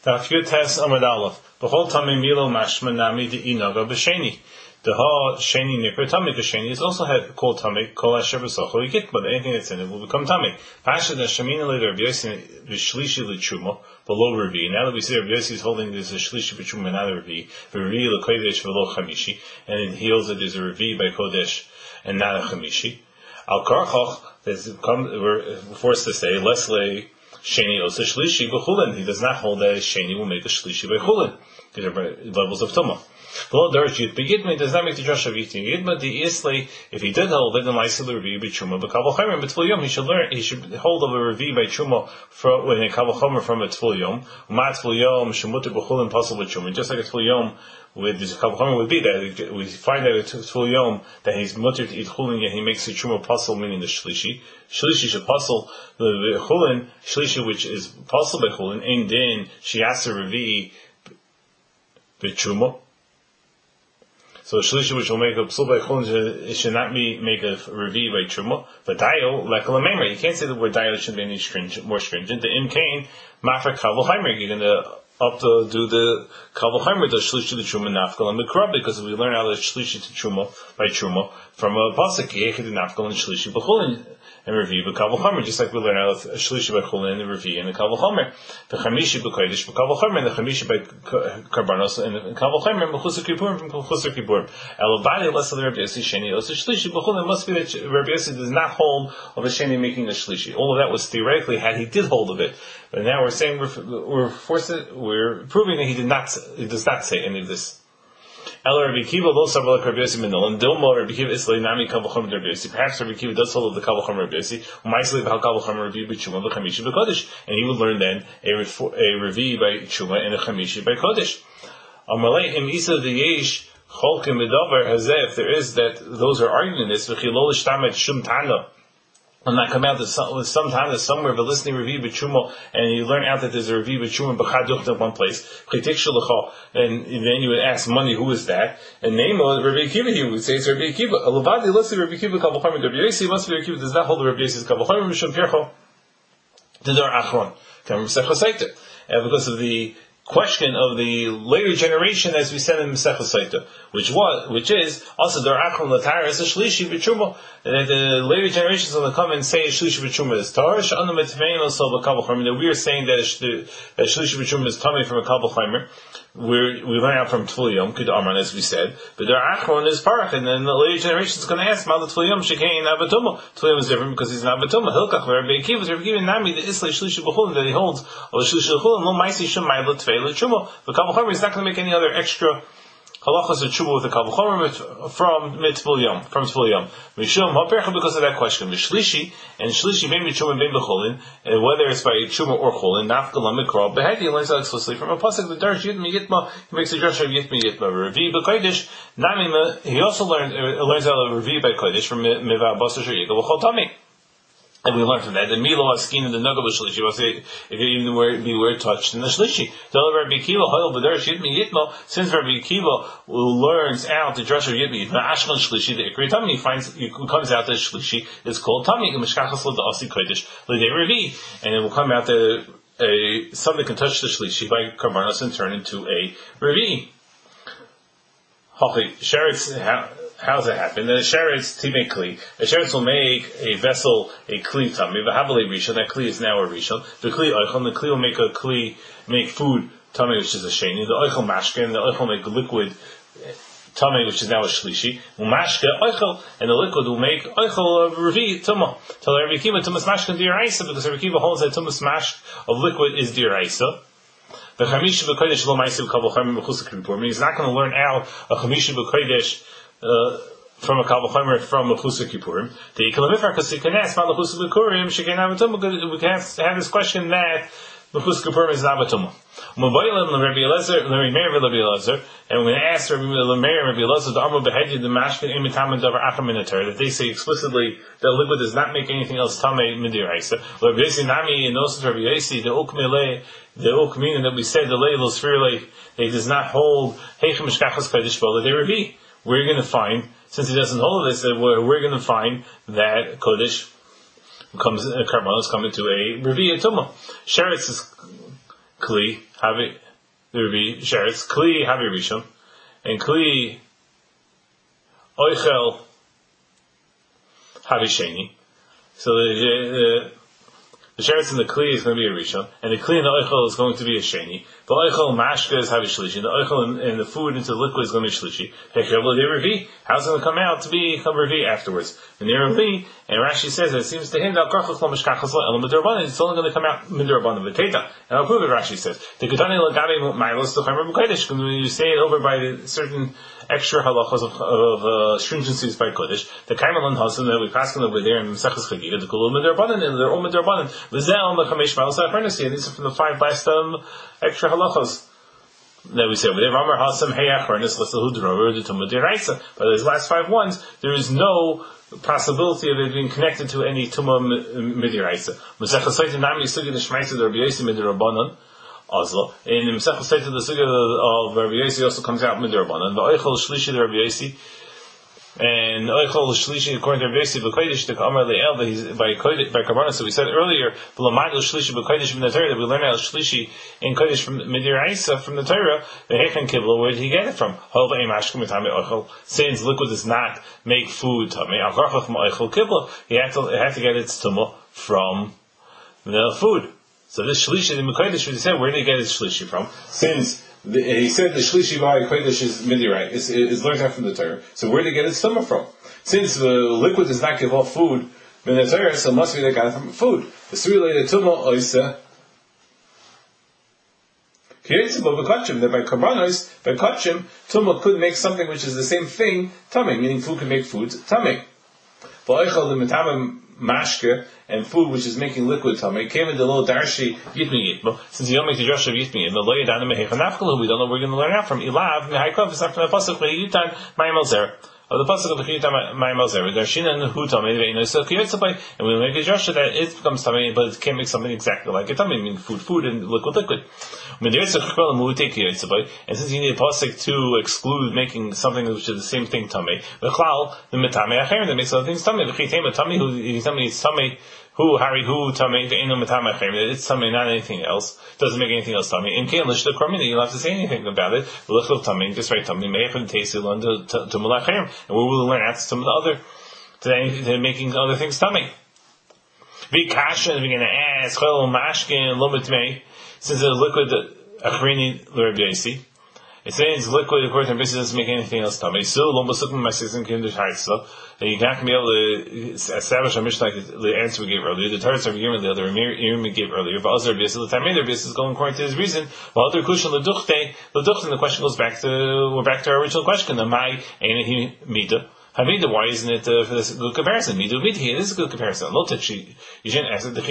Daf Yutes Amud Aleph. B'chol Tamei Milo Mashma Nami De'inaga B'Sheni. The Ha Sheni Nikra Tamei. The Sheni is also called Tamei. Kol Asher B'Socho Yigit, but anything that's in it will become Tamei. Pasha the Shemina later Rabbi Yossi B'Shlishi L'Truma below Ravi. Now that we see Rabbi Yossi is holding this a Shlishi B'Truma and not a Ravi, Ravi L'Kodesh V'Lo Chamishi, and he holds that there's a Ravi by Kodesh and not a Chamishi. Al Karchach, we're forced to say Leslie. Sheni also shlishi b'chulin. He does not hold that sheni will make a shlishi by chulin. These are levels of tumah. Below darsh yit begidma does not make the drush of eating yidma the isle. If he did hold it, then la'isel revi by truma b'kavol chomer b'tful yom. He should hold of a revi by truma when a kavol chomer from a tful yom. U'ma tful yom shemuter b'chulin pasal b'truma. Just like a tful yom with this kavol chomer would be that we find that a tful yom that he's mutter to eat chulin, yet he makes the truma pasal, meaning the shlishi. Shlishi should pasal the chulin. Shlishi which is pasal by chulin. Ein din she'asa revi b'truma. So shlishi which will make a psul by chulin, it should not make a revi by truma. But dayo like a lamemra, you can't say the word dayo should be any more stringent. The imkain mafra kavol chaimer, you're gonna do the kavol chaimer, the shlishi the truma nafkal and mikra, because we learn out the shlishi to truma by truma from a pasuk yechid nafkal and shlishi b'chulin and revi b'kavol chomer, just like we learn out a shlishi by chulin and the revi and the kavol chomer. The chamishi b'kodesh b'kavol chomer and the chamishi by karbanos and the kavol chomer b'chusar kippurim from chusar kippurim. Elabadi lesser Rabbi Yossi sheni also shlishi b'chulin. Must be that Rabbi Yossi does not hold of a sheni making a shlishi. All of that was theoretically had he did hold of it, but now we're saying we're proving that he does not say any of this. Ela Rabbi Kiva lo savar like Rabbi Yossi minol, and Dilma Rabbi Kiva islay nami kavol chomer Rabbi Yossi. Perhaps Rabbi Kiva does hold of the kavol chomer Rabbi Yossi. U'ma'isli b'hal kavol chomer Rabbi b'truma v'chamishi b'kodesh, and he would learn then a revi by truma and a chamishi by kodesh. Amalei im isa v'yesh cholkim b'davar hazeh. If there is that those are arguing this v'chilol ishtamet shum tana. And that come out that sometimes somewhere, but listening Revi b'Truma, and you learn out that there's a Revi b'Truma b'chaduch in one place, and then you would ask money, who is that? And name of Rabbi Kiva, he would say it's Rabbi Kiva. Alavadi, let's say Rabbi Kiva kavol chomer Rabbi Yossi, must be Rabbi Kiva does not hold the Rabbi Yossi's kavol chomer mishum pircho. The dar achron, and because of the question of the later generation, as we said in Masechah Saita, which is also dar achron latar is a shlishi b'truma, that the later generations will come and say shlishi b'truma is tar. Sh'anu mitvein also b'kavol chomer. That we are saying that shlishi b'truma is coming from a kavol chomer. We learn out from Tful Yom Kud Amran, as we said, but dar achron is parach, and then the later generation is going to ask Mal Tful Yom Shekein Abatuma. Tful Yom is different because he's an Abatuma. Hilkach Rabbi Kiva Nami the Islay Shlishi b'chulin that he holds of the Shlishi b'chulin. Lo Ma'isi Shum Ma'ila Tvei L'Truma. The kavol chomer is not going to make any other extra halachas or truma with the kavol chomer from Tful Yom. Mishum hapercha, because of that question. Mishlishi and shlishi maybe truma maybe b'chulin, and whether it's by truma or chulin, nafkal mikra. Behedi he learns that explicitly from a pasuk. The darsh yitma yitma, he makes a drush of yitma yitma. Revi b'kodesh nami. He also learns out of revi by kodesh from miva basar sheyika v'chol tami. And we learn from that the milo askin and the nugga b'shlishi. We'll say if you even be word touched in the shlishi. Tell Rabbi Kiva hoil b'darish yitmi yitma. Since Rabbi Kiva learns out the drush of yitmi yitma ashkan shlishi the ikri tami, he comes out that shlishi is called tami umishkachas l'da'asi kodesh l'dei revi, and it will come out that something can touch the shlishi by karbanos and turn into a revi. How does that happen? The sheretz timei kli. The sheretz will make a vessel a kli tummy. V'havali rishon. That kli is now a rishon. The kli oichel. The kli will make food tummy, which is a sheni. The oichel mashke, and the oichel make liquid tummy, which is now a shlishi. Umashke oichel, and the liquid will make oichel revi tumah. Tell Rabbi Kiva tumas mashke diraisa, because Rabbi Kiva holds that tumas mashke of liquid is diraisa. The chamisha b'kodesh lo ma'isiv kavol chomer b'chusar kippurim. He's not going to learn out a chamisha b'kodesh from a kavol chomer from a chusar kippurim. The ikalamifar, because he can ask about the chusar kippurim. She can have a tumah. We can have this question that the chusar kippurim is not a tumah. And we're going to ask Rabbi Meir and Rabbi Elazar the Amar behedid the mashkin imitamen davar acham minatar, that they say explicitly that liquid does not make anything else tamei midiraisa. Rabbi Yossi nami and also Rabbi Yossi the ukmina that we said the leil sphere they does not hold heichem mishkachas kodesh bo that they revi. We're going to find, since he doesn't hold this, that we're going to find that kodesh karbanos come into a revi tumah. Sheretz Kli Havi the Revi Sheretz Kli Havi Rishon and Kli Oichel Havi Sheni. So the sheretz in the kli is going to be a rishon, and the kli in the oichel is going to be a sheni. The oichel mashka is havi shlishi. The oichel and the food into the liquid is going to be shlishi. How's it going to come out to be revi afterwards? And the revi, and Rashi says that it seems to him that it's only going to come out midrabanan v'teta. And I'll prove it. Rashi says the ketani lagabe ma'alos l'chaymer b'kodesh. When you say it over by the certain extra halachos of stringencies by kodesh, the kaimalan hasan that we pass over there in Maseches Chagiga, the kulul midrabanan, and they're all midrabanan. V'zel l'chamesh ma'alos l'chaymer. And these are from the 5 last extra halachos that we say over there. Ramar hasam heyach harness l'sahu drover the tumah deraisa. But those last 5 ones, there is no possibility of it being connected to any tumah midiraisa. Maseches Sotah nami sugi the shmaisa the Rabbi Yossi midrabanan. Oslo. In Masechah Sotah, the sugya of Rabbi Yossi also comes out midrabanan. The oichel shlishi the Rabbi Yossi, and oichel shlishi according to Rabbi Yossi b'kodesh the kamar le'el by karbanos. So we said earlier v'lamad shlishi b'kodesh from the Torah that we learn out shlishi in kodesh from midiraisa from the Torah. The hechen kibla, where did he get it from? Hova im ashkem mitame oichel. Since liquid does not make food tamei achrachach ma'oichel kibla, he had to get its tumah from the food. So this shlishi, the Mekadosh, we said, where did he get his shlishi from? Since he said the shlishi by Kodesh is midirai, is learned out from the Torah. So where did he get his tumah from? Since the liquid does not give off food in the Torah, so it must be they got it from food. The suri the tumah oisa. But that by karbanos, by kachim, tumah could make something which is the same thing, tamei, meaning food can make food tamei. But oichel the metamim mashke and food which is making liquid tamei came in the little darshi yitmi yitma. Since you don't make the drush of yitmi yitma, lo yadanu mehechan nafkalu, we don't know where we're going to learn out from. Ilav mehaykov is not from the pasuk v'yutan mayim al zer. Of the pasuk of the Kiyutam Mayim al Zer, Darshina and Hu Tamei Ve'ino So Kiyotzabai, and we make a drasha that it becomes Tamei, but it can't make something exactly like it Tamei, meaning food and liquid. And since you need a pasuk to exclude making something which is the same thing Tamei, the Klal the Metamei Acher that makes other things Tamei. The Chitema Tamei who Harry who Tamei the Eno Metamei Acher, it's Tamei, not anything else. Doesn't make anything else Tamei. In Kain Lish the Kormina, you don't have to say anything about it. Lichel Tamei, just write Tamei Meich and Tesi Lund to Malachem. And we will learn out some of the other to making other things tummy. Vikasha, and we're going to ask Chol Mashkin Lomitmei, since it's liquid Achrini L'Rabbi Yossi. It says liquid according to Rabbi Yossi doesn't make anything else tummy. So Lombasukum Masism Kindish Heitzah. And you can't be able to establish a Mishnah like the answer we gave earlier. The Torah we gave the other Irim we gave earlier. But other Rabbi Yossi, the time Rabbi Yossi is going according to his reason. But other Kushan L'Duchte, the question goes back to our original question. The Mai Einahi Mida. Hamida, why isn't it for this good comparison? Midu Midhi, it is a good comparison. Not that you shouldn't ask it.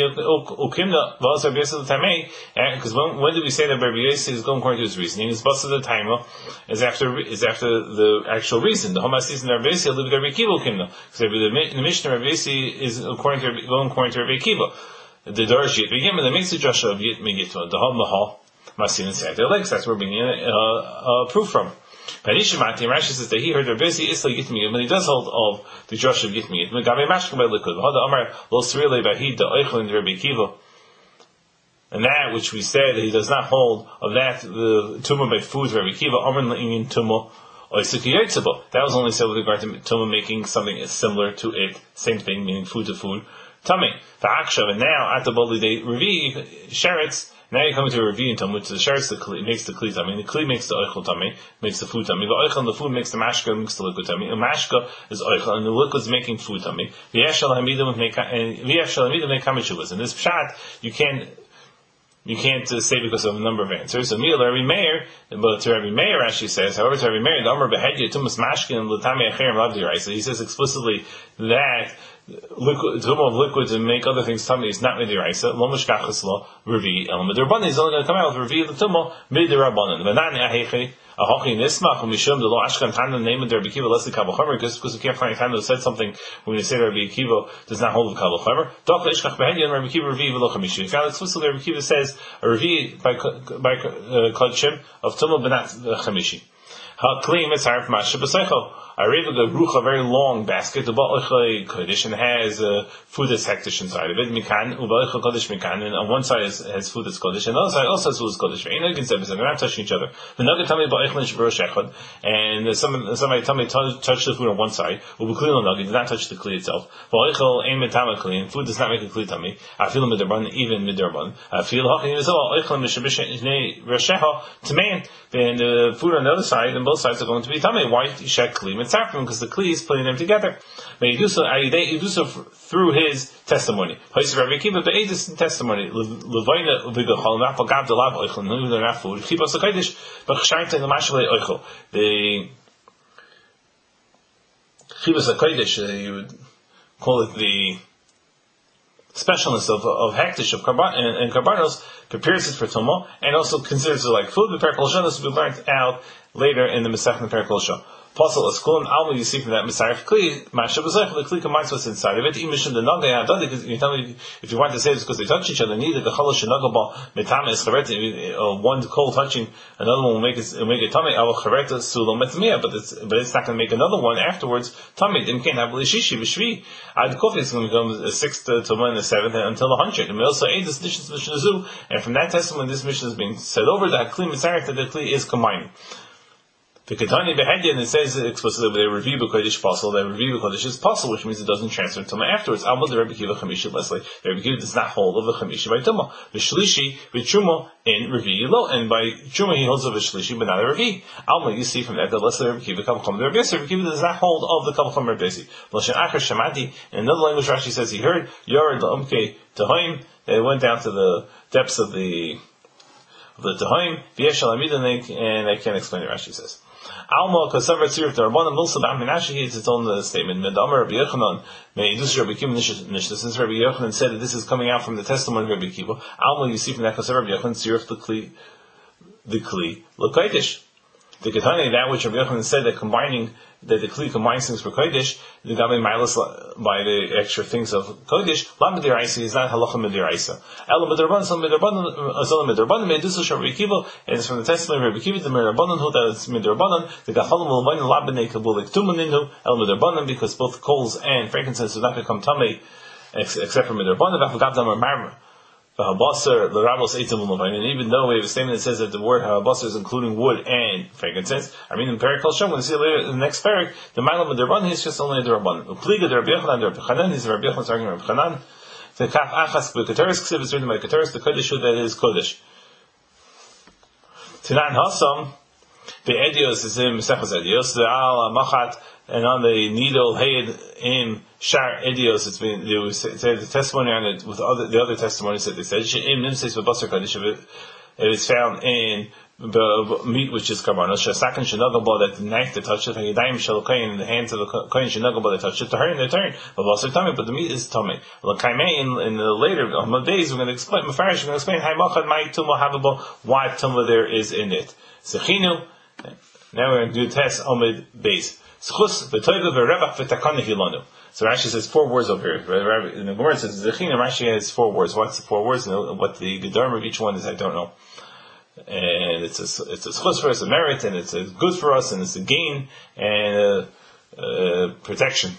Because when did we say that Rabbi Yossi is going according to his reasoning? His bus of the time is after the actual reason. The Hamas season Rabbi Yossi lived with Rabbi Kiva Ukimna. Because the Mishnah Rabbi Yossi is going according to Rabbi Kiva. The Darsh Yit begin with the Mitzvah Joshua of Yit Megitva. The Hamaha Masin and Sag their legs. That's where we're bringing a proof from. Rashi says that he heard Rabbi Yossi Isla Yitmi, when he does hold of the Josh of Yitmi, Megabe Mashka by liquid. Hada Amar Lo Srile Bahid the Oichel in Rabbi Kiva. And that which we said that he does not hold of that the tumah by food Rabbi Kiva, Amar Le'in Tumah Oisiki Yotzeba. That was only said with regard to tumah making something similar to it, same thing, meaning food to food. Tummy. The Akshav, and now at the Boli Day Revi Sheretz. Now you're coming to a Revi in Tum, which the Sheretz makes the Kli Tummy. The Kli makes the Oichel Tummy, makes the food Tummy. The Oichel and the food makes the Mashka, makes the liquid Tummy. The Mashka is Oichel, and the liquid is making food Tummy. V'yeshal Hamidim make Kamishuvas. In this Pshat, you can't say because of a number of answers. So Mil Rabbi Meir, but to Rabbi Meir, Rashi says, however, to Rabbi Meir, the Amar Behedya Tumas Mashkin and L'Tamei Acherim Lavdirai. So he says explicitly that tumah of liquid to make other things tummy is not midiraisa. Lo mishkachas lo revi el midirbanan. He's only going to come out with revi the tumah midirabanan. V'nani ahechi ahochi nismach u'mishum the lo ashkan tana name of Rabbi Kiva less than kabel chamer because we can't find a time that said something when we say Rabbi Kiva does not hold the kabel chamer. Dok leishkach behedya and Rabbi Kiva revi v'lo chamishu. Now explicitly Rabbi Kiva says a revi by kodshim of tumah but not chamishi. Ha kli mitzaref masha b'seichel. I read a rucha, very long basket, and has food that's hektish inside of it. Mikan, and on one side has food that's kodesh, and the other side also has food that's kodesh. They're not touching each other. And somebody tell me touch the food on one side, did not touch the kli itself. And food does not make a kli tummy. I feel midraban, even midraban. I feel to man, and the food on the other side, and both sides are going to be tummy. Why shek kli mitzarfim? Because the kli is putting them together. May you do so through his testimony. Testimony. The Chibas HaKodesh, you would call it the specialness of hektish, of karbanos, prepares it for tumah, and also considers it like food. The Perek Kol Shana will be learned out later in the Masechta Perek Kol Shana. Apostle Eskulon Alma, you see from that Messiah Kli, Mashabazach, the Kli combines what's inside of it. Emission the Naga Yadad, because you tell me if you want to say it's because they touch each other, neither the Chalash Nagaba Metame is Chareta, one coal touching another one will make it Tame, Al Chareta Sulam Metmea, but it's not going to make another one afterwards. Tame, then can't have Lishishi, Vishvi. Ad Kofi is going to become a sixth to one, the seventh, until 100. And we also aid this Mission Zu, and from that testimony, this mission is being said over that Kli Messiah, that the Kli is combining. The Ketani Behedian, it says explicitly they review Kodesh Pasul, they review Kodesh is Pasul, which means it doesn't transfer until afterwards. Alma the Rebbe Kiva Chamishi Leslie. The Rebbe Kiva does not hold of the Chamishi by Tumah. The Shlishi with Truma in Revi Lo, and by Truma he holds of the Shlishi but not a Revi. Alma, you see from that Leslie Rebbe Kiva Kavacham the Rebbe Yossi. Rebbe Kiva does not hold of the Kavacham Rebbe Yossi. Loshen Acher Shamati, in another language Rashi says he heard Yored L'Umke Tehoim, they went down to the depths of the Tehoim, V'yeshal Amidanik, and I can't explain it, Rashi says. Alma Kasavar Tzirif Darbanan Milsa Bam Minashi, it's its own statement. Medamar Rabbi Yochanan, may Yidus Rabbi Kiva Nishta, since Rabbi Yochanan said that this is coming out from the testimony of Rabbi Kiva. Alma, you see from that Kasavar Rabbi Yochanan Tzirif the Kli L'Kodesh. The Ketani, that which Rabbi Yochanan said that the Kli combines things for Kodesh, the Gabi Milas by the extra things of Kodesh, Lam Midiraisa is not Halacha Midiraisa. Ela Midrabanan, some Midrabanan, Medusha Rabbi Kiva, and it's from the testimony of Rabbi Kiva, the Midrabanan, who that is Midrabanan, the Gachalim Mulvain Labane Kabulik Tumaninu, El Midrabanan, because both coals and frankincense do not become Tamei, except for Midrabanan, Vafagabdam or Marmar. And even though we have a statement that says that the word habasar is including wood and frankincense, I mean in Perek Kol Shom, when we see later in the next Perek, the Ma'alam of the Rabban is just only the Rabban. Upliga the Rabbi Yochanan, the Rabbi Chanan, is the Rabbi Yochanan's argument of Rabbi Chanan. The Kaf Achas B'Keteris Ksiv is written by Keteris, the Kodesh that is Kodesh. Tanan Hasam, the Edios is in Mesechus Edios, the Al Machat, and on the needle Hayed in Shar Edios, it's been they say the testimony on it with the other testimonies that they said. She'im Nimseis B'Basar Kodesh, it is found in the meat which is karbanos. Shasakan Shenagabah, that the knife that touched it, Hayadayim Shalokain, in the hands of the Kohen Shenagabah that touched it, to her in their turn, B'Basar Tamei, but the meat is Tamei. L'Kaimei, in the later days, we're going to explain Mefarish, we're going to explain Haymachad Mai Tumah Havabah, what Tumah there is in it. Sechinu. Now we're going to do test Omid Beis. Schus v'toiva v'revach v'takana hilanu. So Rashi says 4 words over here. In the Gemara it says Zechina. Rashi has 4 words. What's the 4 words? What the gedarm of each one is, I don't know. And it's a schus for us, a merit, and it's a good for us, and it's a gain and protection.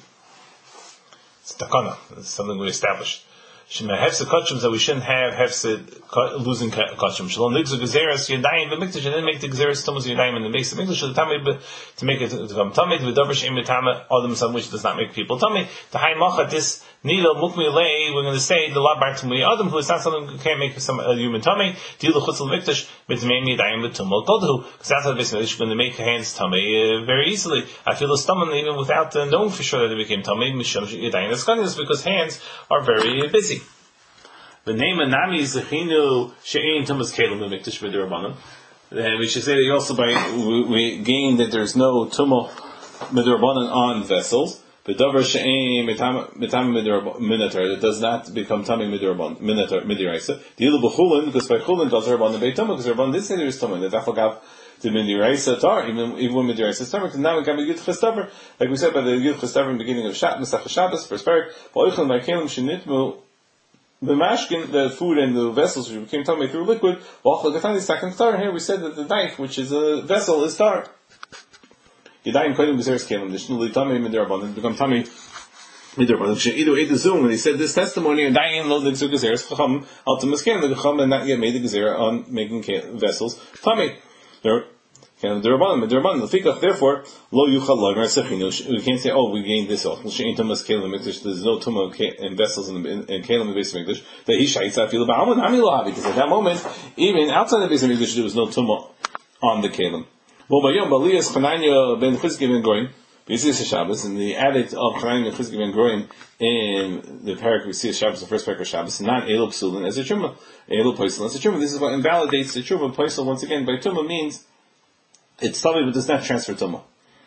It's takana. It's something we established. Shema hefse kachum, that we shouldn't have hefse losing kachum. Shalom nigzu gezeres yadayim b'mikdash, and then make the gezeres tumas yadayim in the base of mikdash to make it to become tamid v'davar she'im b'tama adam some which does not make people tamid. The high machat this needle mukmi lei, we're going to say the labar tumui adam who is not something who can't make some human tamid. Deal the chutzal mikdash b'tmeim yadayim b'tumul godhu, because that's how the base of mikdash going to make hands tamid very easily. I feel the stomach even without knowing for sure that it became tamid misham yadayim eskaniyos, because hands are very busy. The name of Nami is Zechinu She'ein Tumas Kelim B'Mikdash B'Durabanan. We should say that also we gain that there's no Tumah B'Durabanan on vessels. B'Davar She'ein Mitam Minatar, that does not become Tami Midiraisa. Dilu B'Chulin, because by Chulin does Rabbanan B'Tumah, because Rabbanan did say there is Tumah. The Dafagav the Midiraisa Tar, even when Midiraisa is Tar, now we can be Yud Chestaver, like we said by the Yud Chestaver in the beginning of Masach Shabbos, first parak, B'Oichlin B'Kelim Shenitmu. The mashkin, the food and the vessels which became tummy through liquid. Here we said that the knife, which is a vessel, is tar. Yadayim kodim gzeres kelim. Nishnuli tamei midrabanan. Become tamei. Either way, the Zoom when he said this testimony and Dayan lo nigzu gezeres chacham ultimus kelim the chacham and not yet made the gezerah on making vessels tamei. Therefore, lo yuchal loimer sechinu. We can't say, oh, we gained this off. She'in tumas kelim mikdash. There's no tumah in vessels in kelim in the base of mikdash. That he shaitz afilu ba'amun hami lo havi. Because at that moment, even outside the base of mikdash, there was no tumah on the kelim. Well, by yom baliyas Chananya ben Chizkiya ben Goyin. B'Yisrael Shabbos, and the addict of Chananya ben Chizkiya ben Goyin in the parak we see Shabbos, the first parak of Shabbos, not Elul Psulin as a Truma, Elul Poisel as a Truma. This is what invalidates the Truma. Poisel once again by Truma means it's tummy, but does not transfer Truma.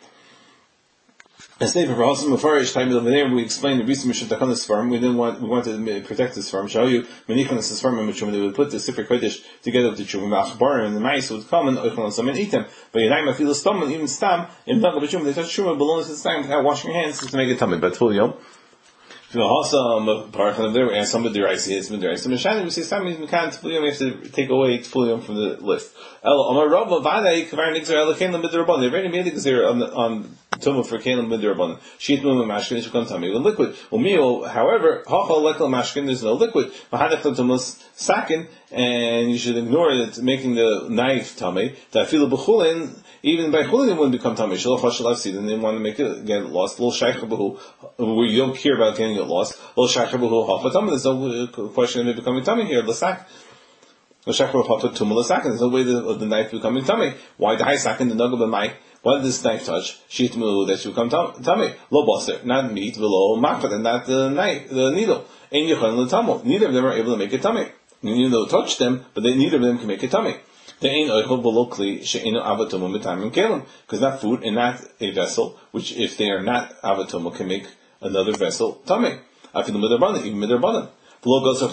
As David Rahosam Mefarish time over there, we explained the reason we should takon this farm. We wanted to protect this farm. Show you Menikon this farm in Truma. They would put the Sefer Kodesh together with the Truma. Achbar and the mice would come and oichel some and eat them. But Yadayim afilu stam and even stam in Daga B'Truma they touch Truma belongs to the stam without washing your hands to make it tummy. But full yom. There and some of the rice is with the rice. We say some we can't we have to take away Tfulium from the list. They already made the gezerah on Tumah for Kalim Midrabanan. Sheet Mum Mashkin should come tummy with liquid. However, Hachal Lekal Mashkin there's no liquid. Mahadach Tumas Sakin, and you should ignore it making the knife tummy. That feel b'chulin, even by chulin it wouldn't become tummy. Shalach Hashalav Sid, and they want to make it get lost. Little Shaykhabahu, where you don't care about getting it lost. Little Shaykhabahu Hafa Tummy. There's no question of it becoming tummy here. Lasak. There's no way of the knife becoming tummy. Why the high sakin the nugget of Mike? Why did this knife touch? Sheet mulu that should become tummy. Lo baser, not meat, below makfat, and not the knife, the needle. And yechon l'tamo. Neither of them are able to make a tummy. You know, touch them, but neither of them can make a tummy. They ain't oichel below kli she'ino avatomo mitamim kelim, because that food and not a vessel, which if they are not avatomo can make another vessel tummy. Afilu midrabanan, even midrabanan. The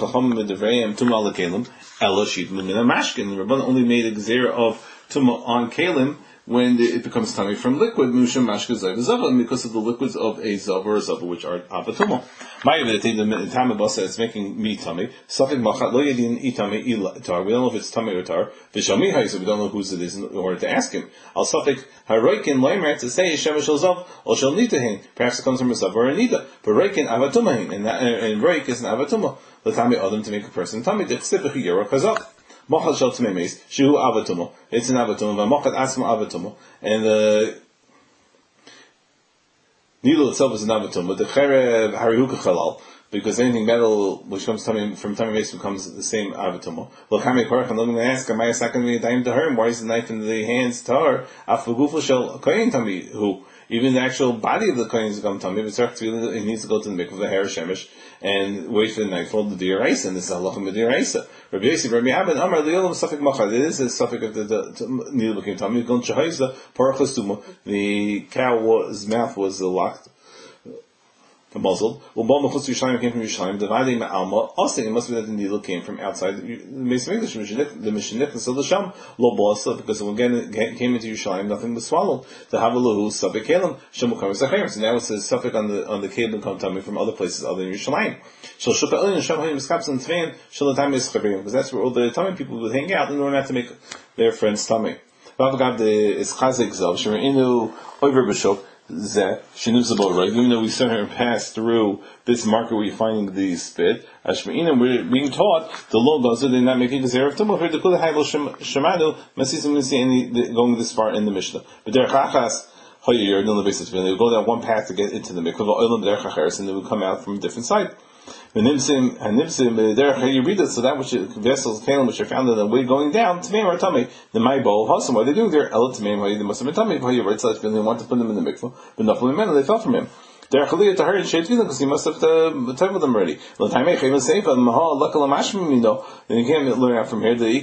Rabban only made a gzera of tumah on kalim when it becomes tummy from liquid, because of the liquids of a zav or a zava, which are avatumah. The time of us it's making me tummy. We don't know if it's tummy or tar. We don't know whose it is in order to ask him. Al safik haroikin loimer to say shemesh al zav or shal nitahin. Perhaps it comes from a zav or a nida. But roikin avatumahin, and roik is an avatumah. The tummy adam to make a person tummy. The tzipach yero kazak. Mochad shel tmemes shu avatumah. It's an avatumah. Mochad asma avatumah, and the needle itself is an avatumah. But the cherev harihuka chalal, because anything metal which comes from tummy base becomes the same avatumah. Lokami korach, and let me ask, am I a second daim to her? Why is the knife in the hands tar? Afagufa shel koyin tummy who. Even the actual body of the kohen is become tummy, but it needs to go to the mikvah, the hair shemesh, and wait for the nightfall, the diraisa, and this is halacha with diraisa. Rabbi Yosef, Rabbi Abin, Amar, Leolam Safik Machad, it is a suffix of the needle became tummy, Gon Shahayza, Parachas Tuma, the cow's mouth was locked, muzzled. Ubal Mechutz Yerushalayim came from Yerushalayim. Devadei Ma'alma. Also, it must be that the needle came from outside the Beis Hamikdash. The Mishnah so the Sham lo basa, because when it came into Yerushalayim, nothing was swallowed. The Havalahu Safik Kelim Shemu Kamer Zachayim. So now it says Safik on the Kelim come coming from other places other than Yerushalayim. Shal Shupa Elin Sham Hayim Skaps and Tvein Shalatam Yischaberim, because that's where all the Tamim people would hang out in order not to make their friends tummy. Vavagav the Ischazik Zav Sheminu Over B'Shok. Even though we somehow pass through this marker where you're finding the spit, we're being taught the law does it, they're not making a zera of tumah. Going this far in the Mishnah. But they would go down one path to get into the mikvah, and they would come out from a different side. You read it, so that which vessels, kalim, which are found on the way going down, tmeim or tummy, the my bowl, hasam, what are they doing there? El tmeim, they must have been tummy, they want to put them in the mikvah, but not fully men, they fell from him. They're chaliyah to her and shade because he must have tackled them already. Then you can't learn out from here. The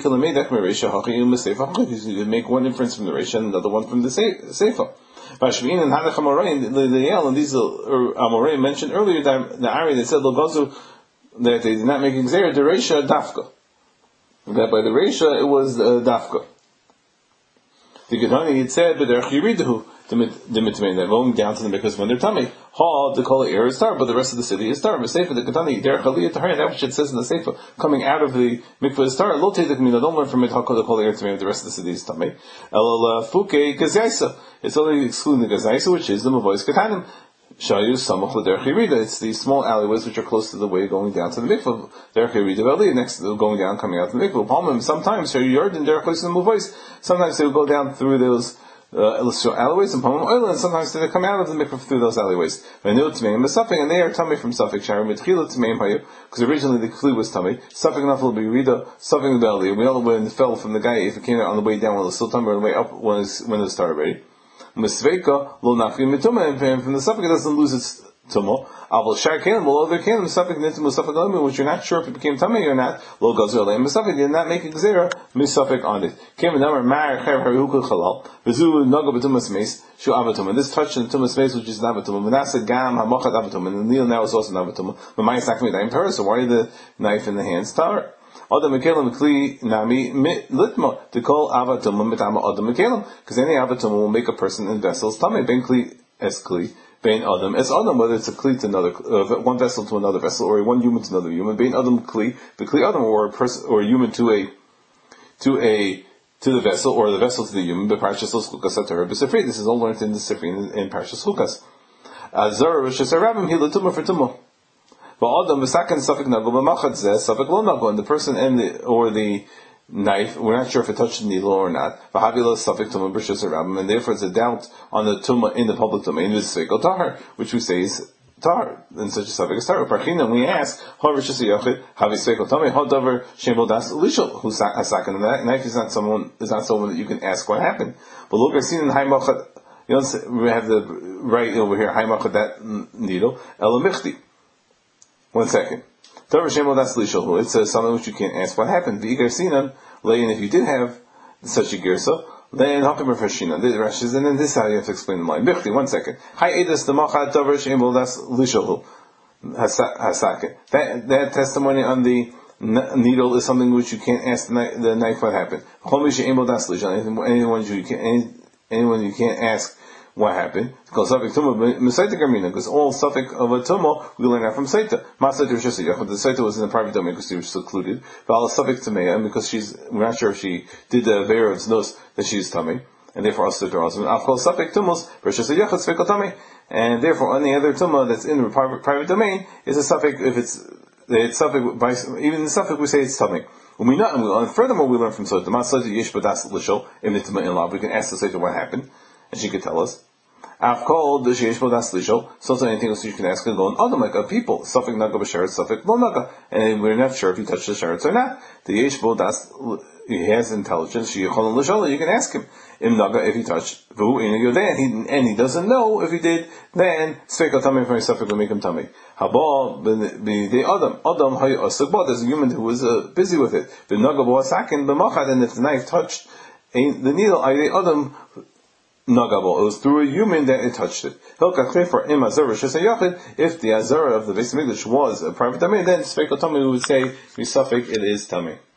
you make one inference from the Resha and another one from the Seifa. Bashvin and Hanach Amorain, the Yale, and these Amorain mentioned earlier that the Ari that said Logazu that they did not make Xer, the Resha Dafka. That by the Resha it was Dafka. The Gedani had said, but they're going down to the mikvahs when they're tummy. Ha, the kol air is tar, but the rest of the city is tar. The Seifa, the Katani, derech aliyah tahar, that which it says in the Seifa, coming out of the mikvah is tar. Lo teidik mina, don't learn from it, ha kol air tamei, the rest of the city is tummy. Elal fuke gazaisa, it's only excluding the gazaisa, which is the mavois katanim. Shayu samach l'derech yerida. It's the small alleyways which are close to the way going down to the mikvah. Derech yerida v'aliyah, next to going down, coming out to the mikvah. Palmim, sometimes shayu yard and derech l'sim mavois. Sometimes they will go down through those alleyways and palmim oil, and sometimes they come out of the mikvah through those alleyways. And they are tummy from suffix shari mitchila tmeim hayu, because originally the kli was tummy. Suffix nafal b'yerida, suffix b'aliyah. We all know when it fell from the guy, if it came out on the way down when it was still tummy, or on the way up when it started already. Misveika lo nafim mituma, and from the suffix it doesn't lose its tumah. Aval shar kelim, well, other kelim suffix nitim suffix alim, which you're not sure if it became tummy or not. Lo gazer alim suffix did not make a gzera missuffix on it. Came a number mar chav harukul chalal v'zu naga b'tumas meis shu avatum. This touched in tumas meis, which is avatum. Manasa gam hamachat avatum, and the needle now is also avatum. But my sakmi daim tar. So why the knife in the hands tar? Adam mekelim kli nami litma to call avatum mitama adam mekelim, because any avatum will make a person in vessels tummy. Ben kli es kli. Bein Adam, as Adam, whether it's a kli to another, one vessel to another vessel, or one human to another human. Bein Adam kli, the kli Adam, or a person, or a human to the vessel, or the vessel to the human. But Parshas Chukas Satar b'Sifri. This is all learned in the Sifri in Parshas Chukas. Azar v'shesarabim he l'tumah for tumah. But Adam v'saken suffik nago b'machad zeh suffik lo nago, and the person and the knife, we're not sure if it touched the needle or not. And therefore it's a doubt on the tumah in the public domain. This is tahar, which we say is tahar, and such a suffix is tahar. Parchina, we ask, who's sakin? That knife is not someone that you can ask what happened. But look, I've seen in Haimachad, we have the right over here, Haimachad, that needle, Elamichti. 1 second. It says something which you can't ask what happened. If you did have such a girsa, then Hakim Rashina, the Rashi's, and then this is how you have to explain the line. 1 second. That testimony on the needle is something which you can't ask the knife what happened. Anyone you can't ask what happened, because all suffix of a tumah we learn that from Saita. The Saita was in the private domain because she was secluded. But suffix Tameya, because we're not sure if she did the Veir of Znos that she's tummy, and therefore also the husband. Afkol suffix tumos, and therefore any other tumah that's in the private domain is a suffix if it's suffix by even the suffix we say it's tummy. And furthermore we learn from Saita. We can ask the Saita what happened, and she could tell us. So anything else you can ask and go on Adam, like a people. Suffix naga b'sheretz, suffix lo naga. And we're not sure if he touched the sheretz or not. The yeshbo das, he has intelligence, you can ask him. Im naga, if he touched, and he doesn't know if he did, then sveka tamei from his suffix will make him tamei. Haba, the Adam hayu asuk, there's a human who was busy with it. The naga b'asakin b'machad, and if the knife touched the needle, Adam Nagabo. It was through a human that it touched it. If the Azara of the Beis Hamikdash was a private domain, then Sveka Tummy would say, Misafik, it is tummy.